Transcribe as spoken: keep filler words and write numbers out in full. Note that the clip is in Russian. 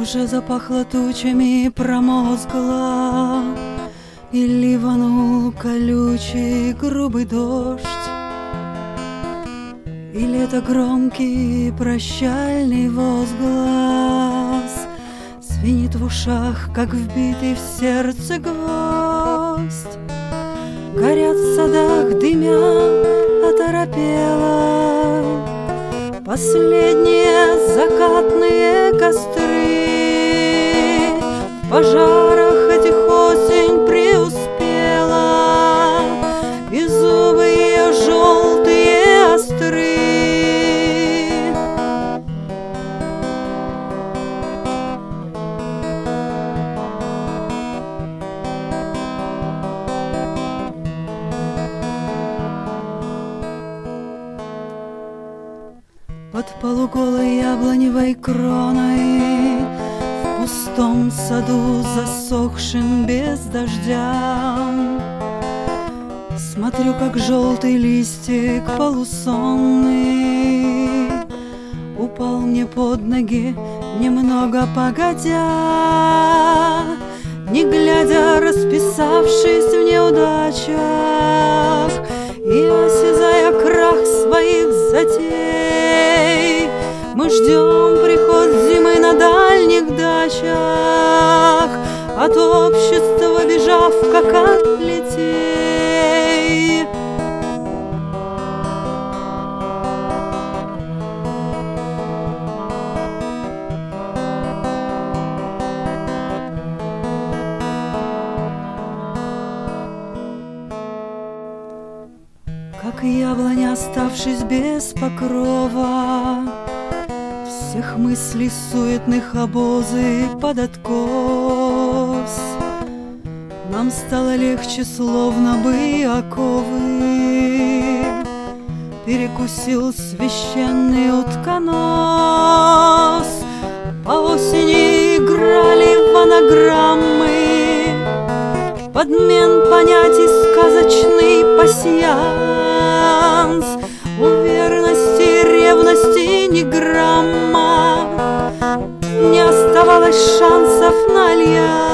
Уже запахло тучами, промозгла, и ливанул колючий грубый дождь. И лето громкий прощальный возглас звенит в ушах, как вбитый в сердце гвоздь. Горят в садах, дымя оторопело последние закатные костры. В пожарах этих осень преуспела, и зубы ее желтые остры. Под полуголой яблоневой кроной в пустом саду, засохшим без дождя, смотрю, как желтый листик полусонный упал мне под ноги, немного погодя, не глядя, расписавшись в неудачах и осязая крах своих затей. Мы ждем приход зимы на дальних дачах, от общества бежав, как от летей. Как яблоня, оставшись без покрова, всех мыслей суетных обозы под откос, нам стало легче, словно бы оковы перекусил священный утконос. По осени играли в анаграммы, подмен понятий сказочный пасьянс. У верности, ревности ни грамма, не оставалось шансов на альянс.